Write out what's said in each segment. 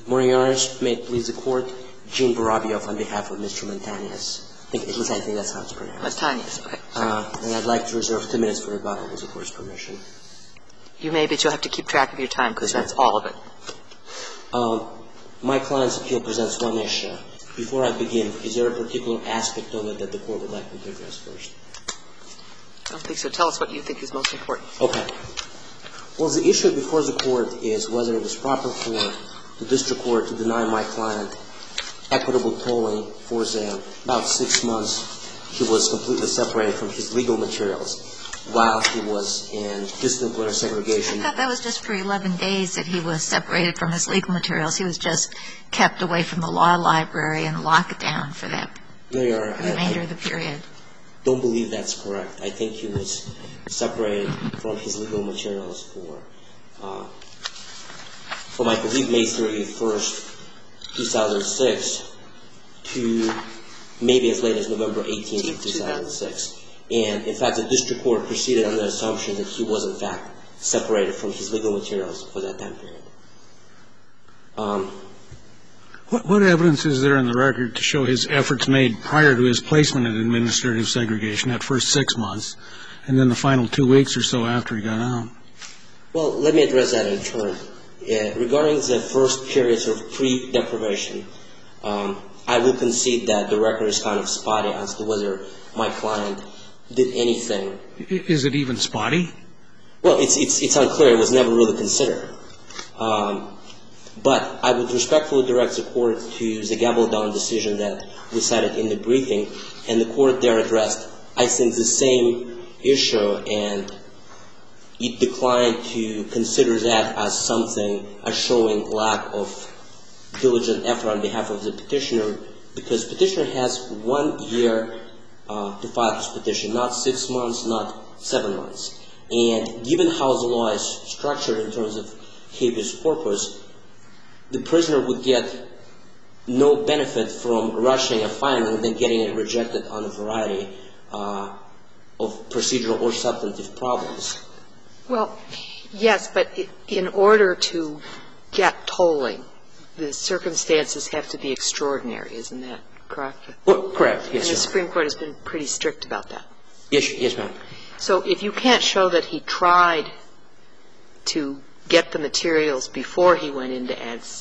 Morning, Your Honors. May it please the Court. Gene Barabiev on behalf of Mr. Montañez. I think that's how it's pronounced. Montañez, okay. And I'd like to reserve 2 minutes for rebuttal with the Court's permission. You may, but you'll have to keep track of your time because that's all of it. My client's appeal presents one issue. Before I begin, is there a particular aspect of it that the Court would like me to address first? I don't think so. Tell us what you think is most important. Okay. Well, the issue before the Court is whether it was proper for the District Court to deny my client equitable tolling for about 6 months. He was completely separated from his legal materials while he was in disciplinary segregation. I thought that was just for 11 days that he was separated from his legal materials. He was just kept away from the law library and locked down for that remainder of the period. I don't believe that's correct. I think he was separated from his legal materials from I believe May 31st, 2006 to maybe as late as November 18th, 2006. And, in fact, the District Court proceeded on the assumption that he was, in fact, separated from his legal materials for that time period. What evidence is there in the record to show his efforts made prior to his placement in administrative segregation, that first 6 months, and then the final 2 weeks or so after he got out? Well, let me address that in turn. Regarding the first periods of pre-deprivation, I will concede that the record is kind of spotty as to whether my client did anything. Is it even spotty? Well, it's unclear. It was never really considered. But I would respectfully direct the Court to the Gabaldon decision that we cited in the briefing, and the Court there addressed, I think, the same issue, and it declined to consider that as something, as showing lack of diligent effort on behalf of the petitioner, because petitioner has 1 year to file his petition, not 6 months, not 7 months. And given how the law is structured in terms of habeas corpus, the prisoner would get no benefit from rushing a filing and then getting it rejected on a variety of procedural or substantive problems. Well, yes, but in order to get tolling, the circumstances have to be extraordinary. Isn't that correct? Well, correct, yes, And the Supreme Court has been pretty strict about that. Yes, ma'am. So if you can't show that he tried to get the materials before he went into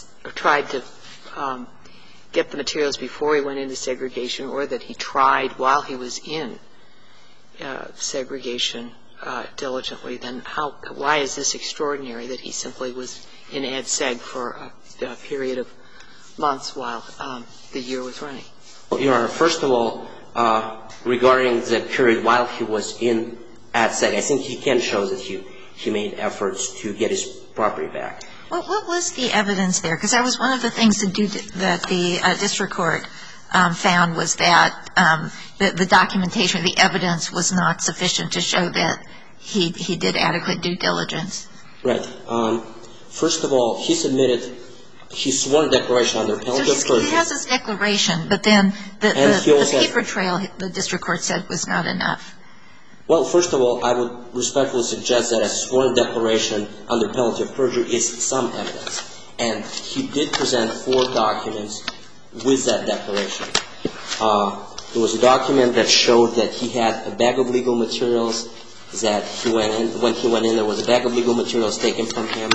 segregation, or that he tried while he was in segregation diligently, then why is this extraordinary that he simply was in ad seg for a period of months while the year was running? Well, Your Honor, first of all, regarding the period while he was in ad seg, I think he can show that he made efforts to get his property back. Well, what was the evidence there? Because that was one of the things that the district court found, was that the documentation or the evidence was not sufficient to show that he did adequate due diligence. Right. First of all, he submitted his sworn declaration under penalty of perjury. He has his declaration, but then the paper trail, the district court said, was not enough. Well, first of all, I would respectfully suggest that a sworn declaration under penalty of perjury is some evidence. And he did present 4 documents with that declaration. There was a document that showed that he had a bag of legal materials that when he went in, there was a bag of legal materials taken from him.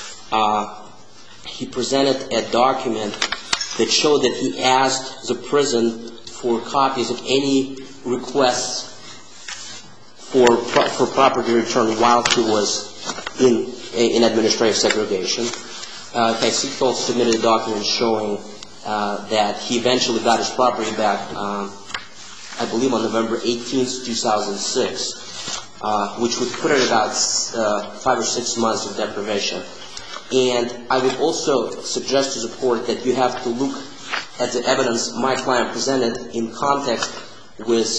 He presented a document that showed that he asked the prison for copies of any requests for property return while he was in administrative segregation. Casito submitted a document showing that he eventually got his property back, I believe on November 18th, 2006, which would put it about 5 or 6 months of deprivation. And I would also suggest to the Court that you have to look at the evidence my client presented in context with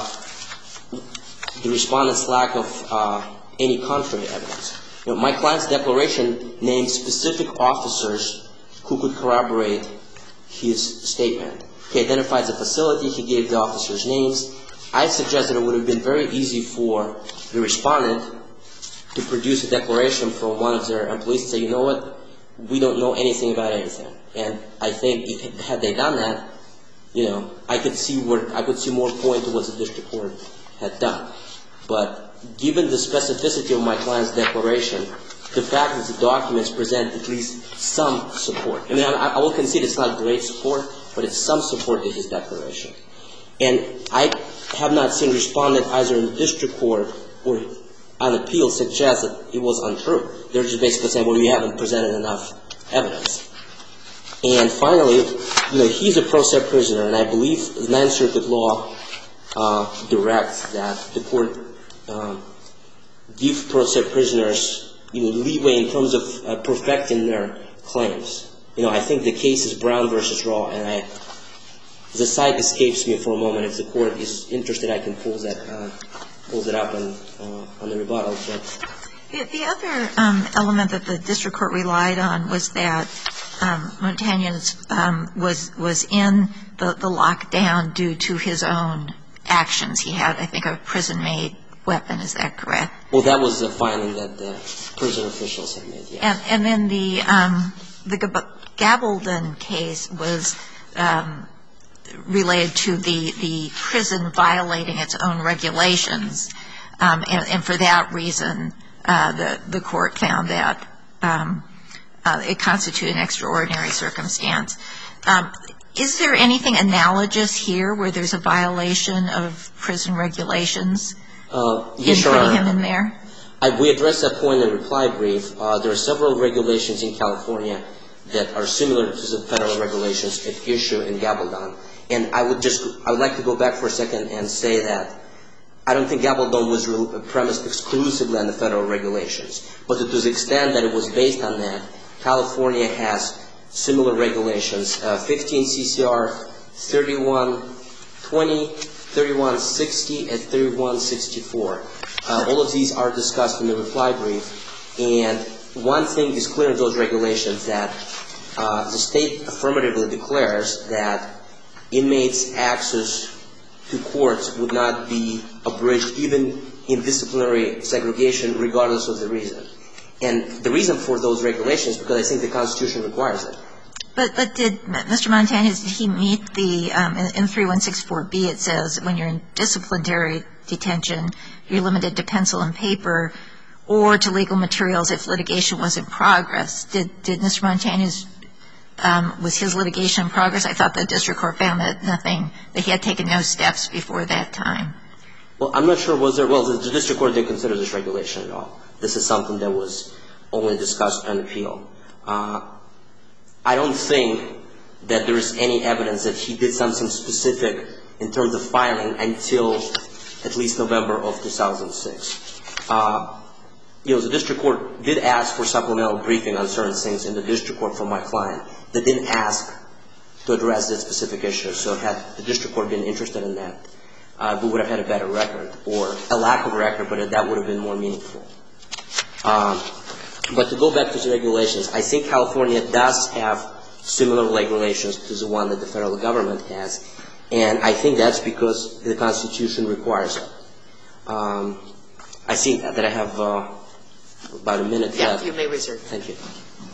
the Respondent's lack of any contrary evidence. You know, my client's declaration named specific officers who could corroborate his statement. He identified the facility. He gave the officers' names. I suggest that it would have been very easy for the Respondent to produce a declaration from one of their employees and say, you know what, we don't know anything about anything. And I think had they done that, I could see more point to what the district court had done. But given the specificity of my client's declaration, the fact that the documents present at least some support. I mean, I will concede it's not great support, but it's some support to his declaration. And I have not seen respondent either in the district court or on appeal suggest that it was untrue. They're just basically saying, well, you haven't presented enough evidence. And finally, he's a pro se prisoner, and I believe the Ninth Circuit law directs that the court give pro se prisoners leeway in terms of perfecting their claims. I think the case is Brown versus Raw, and the site escapes me for a moment. If the court is interested, I can pull it up on the rebuttal. But the other element that the district court relied on was that Montañez was in the lockdown due to his own actions. He had, I think, a prison-made weapon. Is that correct? Well, that was the finding that the prison officials had made, yes. And then the Gabaldon case was related to the prison violating its own regulations. And for that reason, the court found that it constituted an extraordinary circumstance. Is there anything analogous here where there's a violation of prison regulations in putting him in there? We addressed that point in the reply brief. There are several regulations in California that are similar to the federal regulations at issue in Gabaldon. And I would like to go back for a second and say that I don't think Gabaldon was premised exclusively on the federal regulations. But to the extent that it was based on that, California has similar regulations, 15 CCR 3120, 3160, and 3164. All of these are discussed in the reply brief. And one thing is clear in those regulations, that the state affirmatively declares that inmates' access to courts would not be abridged even in disciplinary segregation regardless of the reason. And the reason for those regulations is because I think the Constitution requires it. But did Mr. Montañez, did he meet the, in 3164B it says when you're in disciplinary detention, you're limited to pencil and paper or to legal materials if litigation was in progress. Did Mr. Montañez, was his litigation in progress? I thought the district court found that he had taken no steps before that time. Well, I'm not sure the district court didn't consider this regulation at all. This is something that was only discussed on appeal. I don't think that there is any evidence that he did something specific in terms of filing until at least November of 2006. The district court did ask for supplemental briefing on certain things in the district court from my client. They didn't ask to address that specific issue. So had the district court been interested in that, we would have had a better record, or a lack of a record, but that would have been more meaningful. But to go back to the regulations, I think California does have similar regulations to the one that the federal government has, and I think that's because the Constitution requires it. I see that I have about a minute left. Yeah, you may reserve. Thank you.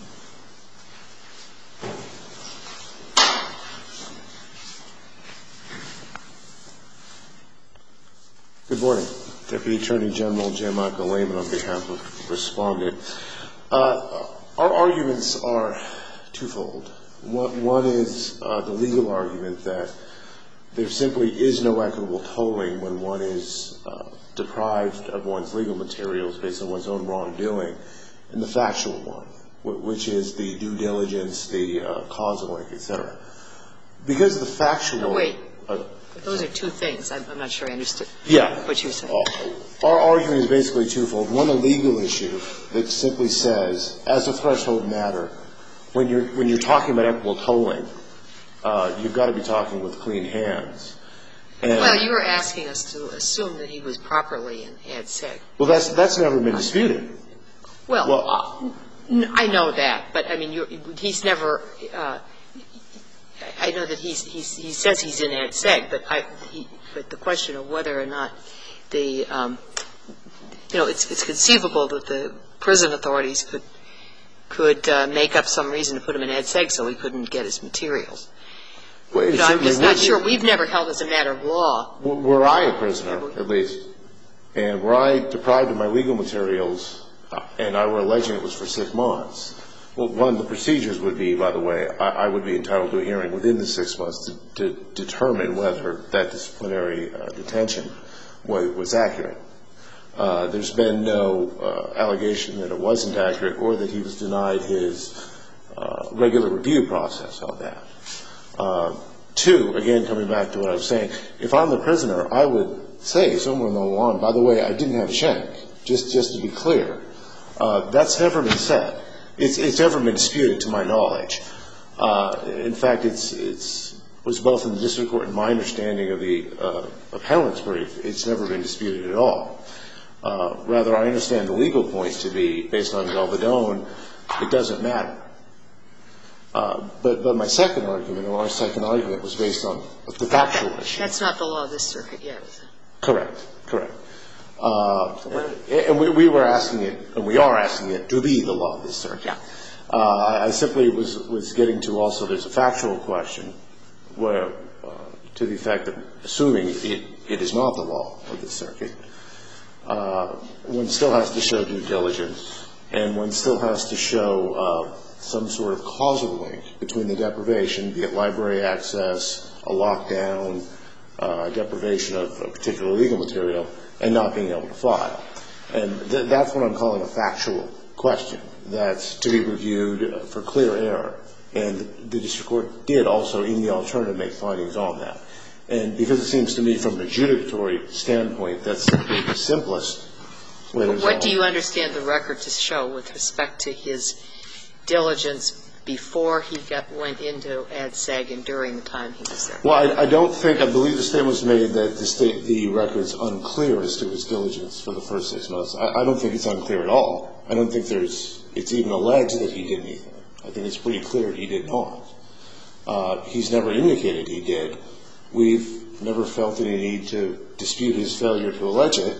Good morning. Deputy Attorney General J. Michael Lehman on behalf of Respondent. Our arguments are twofold. One is the legal argument that there simply is no equitable tolling when one is deprived of one's legal materials based on one's own wrongdoing, and the factual one, which is the due diligence, the causal link, etc. Because the factual... Oh, wait. Those are two things. I'm not sure I understood what you were saying. Our argument is basically twofold. One, a legal issue that simply says, as a threshold matter, when you're talking about equitable tolling, you've got to be talking with clean hands. Well, you were asking us to assume that he was properly in ad seg. Well, that's never been disputed. Well, I know that, but I mean, he's never. I know that he says he's in ad seg, but the question of whether or not it's conceivable that the prison authorities could could make up some reason to put him in ed seg so he couldn't get his materials. Well, it I'm just not certainly sure. We've never held as a matter of law. Were I a prisoner, at least, and were I deprived of my legal materials and I were alleging it was for 6 months, well, one, the procedures would be, by the way, I would be entitled to a hearing within the 6 months to determine whether that disciplinary detention was accurate. There's been no allegation that it wasn't accurate or that he was denied his regular review process of that. Two, again, coming back to what I was saying, if I'm the prisoner, I would say somewhere along the line, by the way, I didn't have a shank, just to be clear. That's never been said. It's never been disputed to my knowledge. In fact, it was both in the district court and my understanding of the appellant's brief, it's never been disputed at all. Rather, I understand the legal point to be, based on Galvedon, it doesn't matter. But my second argument, or our second argument, was based on the factual issue. That's not the law of this circuit yet, is it? Correct. And we were asking it, and we are asking it, to be the law of this circuit. Yeah. I simply was getting to also there's a factual question where, to the effect that assuming it is not the law of this circuit, one still has to show due diligence, and one still has to show some sort of causal link between the deprivation, be it library access, a lockdown, deprivation of a particular legal material, and not being able to file. And that's what I'm calling a factual question that's to be reviewed for clear error. And the district court did also, in the alternative, make findings on that. And because it seems to me from an adjudicatory standpoint, that's simply the simplest way to resolve it. What do you understand the record to show with respect to his diligence before he went into ad seg and during the time he was there? Well, I believe the statement was made that the record's unclear as to his diligence for the first 6 months. I don't think it's unclear at all. I don't think it's even alleged that he did anything. I think it's pretty clear he did not. He's never indicated he did. We've never felt any need to dispute his failure to allege it.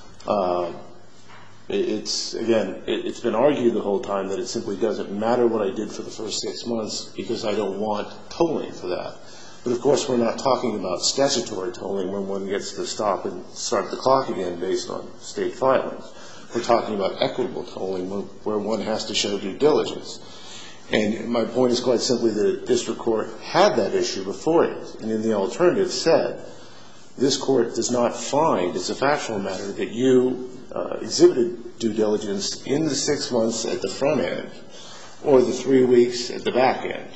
It's been argued the whole time that it simply doesn't matter what I did for the first 6 months because I don't want tolling for that. But, of course, we're not talking about statutory tolling when one gets to stop and start the clock again based on state filings. We're talking about equitable tolling where one has to show due diligence. And my point is quite simply that the district court had that issue before it, and in the alternative said, this court does not find, it's a factual matter, that you exhibited due diligence in the 6 months at the front end or the 3 weeks at the back end.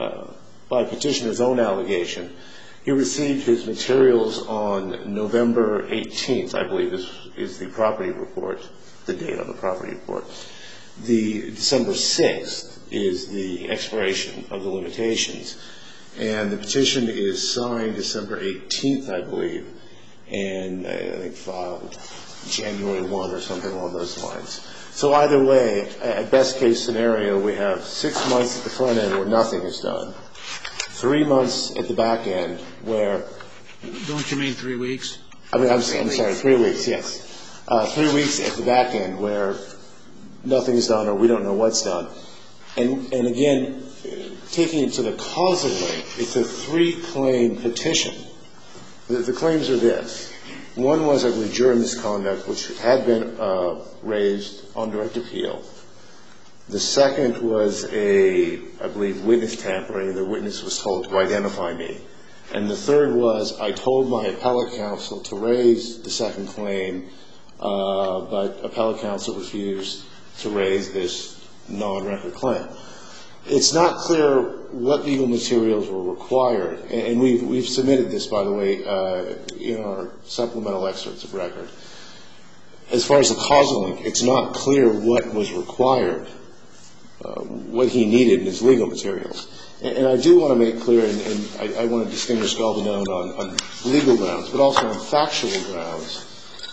By petitioner's own allegation, he received his materials on November 18th, I believe is the property report, the date on the property report. The December 6th is the expiration of the limitations. And the petition is signed December 18th, I believe, and I think filed January 1 or something along those lines. So either way, at best case scenario, we have 6 months at the front end where nothing is done, 3 months at the back end where... Don't you mean 3 weeks? I'm sorry, 3 weeks, yes. 3 weeks at the back end where nothing is done or we don't know what's done. And again, taking it to the causal link, it's a 3-claim petition. The claims are this. One was, I believe, juror misconduct, which had been raised on direct appeal. The second was I believe, witness tampering. The witness was told to identify me. And the third was I told my appellate counsel to raise the second claim, but appellate counsel refused to raise this non-record claim. It's not clear what legal materials were required, and we've submitted this, by the way, in our supplemental excerpts of record. As far as the causal link, it's not clear what was required, what he needed in his legal materials. And I do want to make clear, and I want to distinguish Galvedon on legal grounds, but also on factual grounds.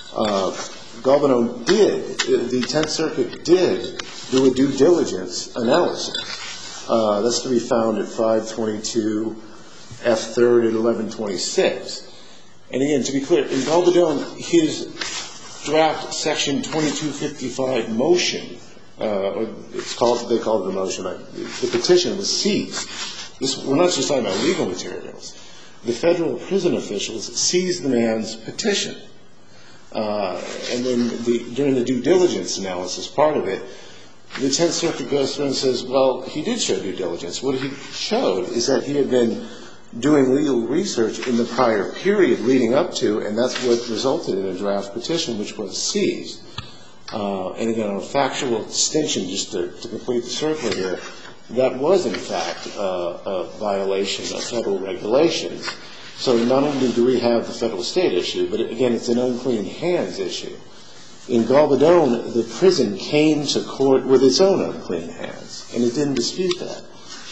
Galvedon did, the Tenth Circuit did do a due diligence analysis. That's to be found at 522 F3rd at 1126. And again, to be clear, in Galvedon, his draft Section 2255 motion they called it a motion. The petition was seized. We're not just talking about legal materials. The federal prison officials seized the man's petition. And then during the due diligence analysis, part of it, the 10th Circuit goes through and says, well, he did show due diligence. What he showed is that he had been doing legal research in the prior period leading up to, and that's what resulted in a draft petition, which was seized. And again, on a factual distinction, just to complete the circle here, that was, in fact, a violation of federal regulations. So not only do we have the federal state issue, but again, it's an unclean hands issue. In Galvedon, the prison came to court with its own unclean hands, and it didn't dispute that.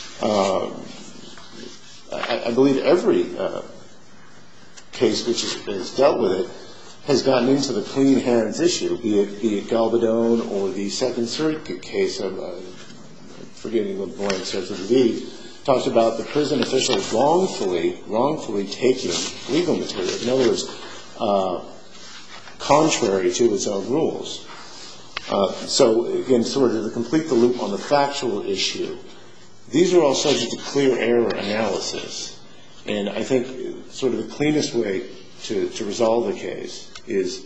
I believe every case which has dealt with it has gotten into the clean hands issue, be it Galvedon or the Second Circuit case of, forgetting what blank starts with a D, talks about the prison officials wrongfully taking legal material. In other words, contrary to its own rules. So, again, sort of to complete the loop on the factual issue, these are all subject to clear error analysis. And I think sort of the cleanest way to resolve the case is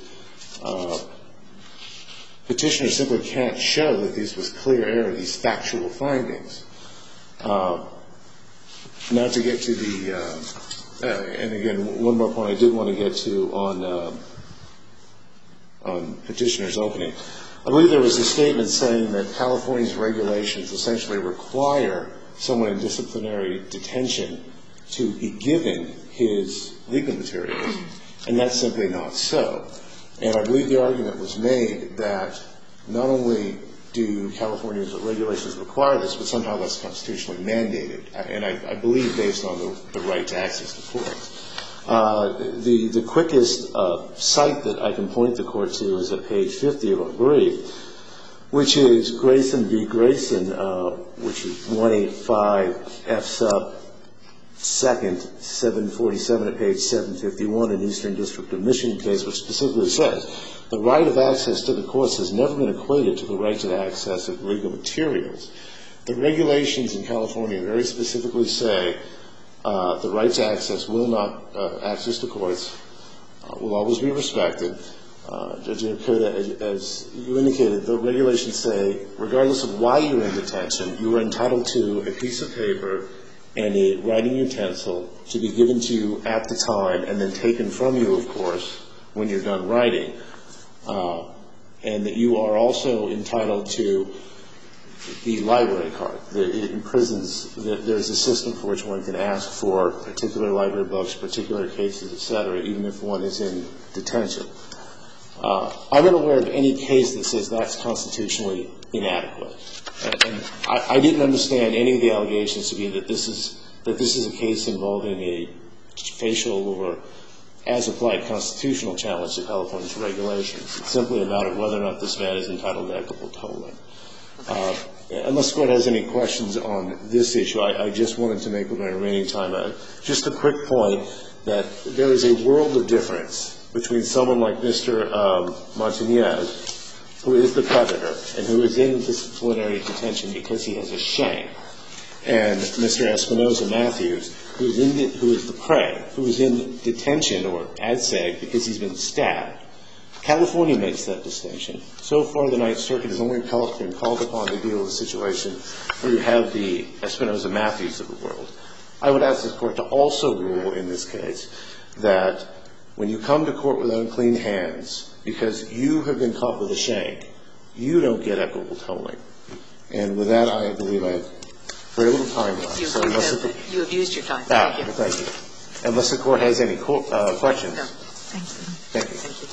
petitioner simply can't show that this was clear error, these factual findings. Now to get to the, and again, one more point I did want to get to on petitioner's opening. I believe there was a statement saying that California's regulations essentially require someone in disciplinary detention to be given his legal materials, and that's simply not so. And I believe the argument was made that not only do California's regulations require this, but somehow that's constitutionally mandated, and I believe based on the right to access to courts. The quickest site that I can point the court to is at page 50 of our brief, which is Grayson v. Grayson, which is 185 F sub 2nd, 747 at page 751 in Eastern District of Michigan case, which specifically says the right of access to the courts has never been equated to the right to the access of legal materials. The regulations in California very specifically say the right to access will not, access to courts will always be respected. Judge Iacoda, as you indicated, the regulations say regardless of why you're in detention, you are entitled to a piece of paper and a writing utensil to be given to you at the time and then taken from you, of course, when you're done writing. And that you are also entitled to the library card. In prisons, there's a system for which one can ask for particular library books, particular cases, et cetera, even if one is in detention. I'm unaware of any case that says that's constitutionally inadequate. And I didn't understand any of the allegations to be that this is a case involving a facial or as-applied constitutional challenge to California's regulations. It's simply a matter of whether or not this man is entitled to equitable tolling. Unless the Court has any questions on this issue, I just wanted to make with my remaining time just a quick point that there is a world of difference between someone like Mr. Montañez, who is the predator and who is in disciplinary detention because he has a shank, and Mr. Espinoza Matthews, who is the prey, who is in detention or ADSEG because he's been stabbed. California makes that distinction. So far, the Ninth Circuit has only been called upon to deal with a situation where you have the Espinoza Matthews of the world. I would ask this Court to also rule in this case that when you come to court with unclean hands because you have been caught with a shank, you don't get equitable tolling. And with that, I believe I have very little time left. You have used your time. Thank you. Thank you. Unless the Court has any questions. No. Thank you. Thank you.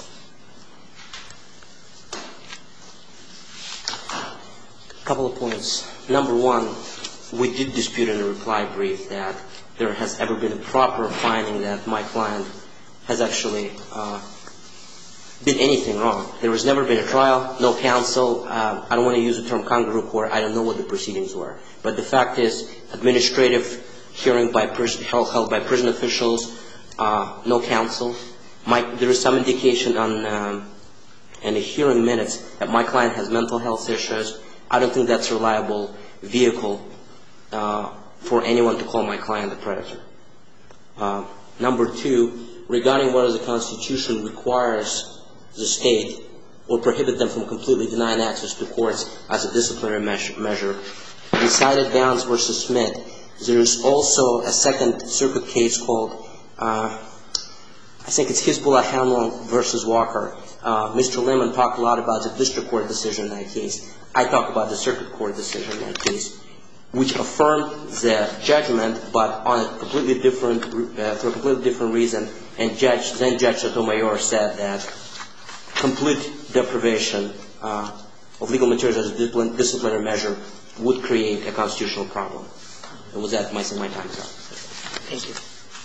A couple of points. Number one, we did dispute in the reply brief that there has ever been a proper finding that my client has actually did anything wrong. There has never been a trial, no counsel. I don't want to use the term congregate report. I don't know what the proceedings were. But the fact is, administrative hearing held by prison officials, no counsel. There is some indication in the hearing minutes that my client has mental health issues, I don't think that's a reliable vehicle for anyone to call my client a predator. Number two, regarding whether the Constitution requires the state or prohibit them from completely denying access to courts as a disciplinary measure, we cited Downs v. Smith. There is also a Second Circuit case called, I think it's Hezbollah Hamlin v. Walker. Mr. Lemon talked a lot about the district court decision in that case. I talked about the circuit court decision in that case, which affirmed the judgment, but on a completely different, for a completely different reason. And then Judge Sotomayor said that complete deprivation of legal materials as a disciplinary measure would create a constitutional problem. And with that, my time is up. Thank you.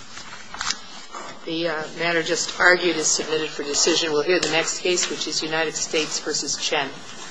The matter just argued is submitted for decision. We'll hear the next case, which is United States v. Chen.